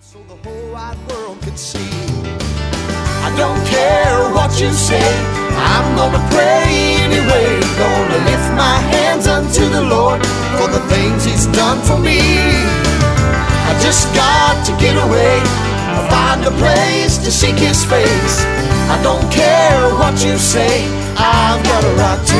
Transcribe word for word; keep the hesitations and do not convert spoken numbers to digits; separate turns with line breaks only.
so the whole wide world could see. I don't care what you say, I'm gonna pray anyway. Gonna lift my hands unto the Lord for the things He's done for me. I just got to get away, find a place to seek His face. I don't care what you say, I've got a right to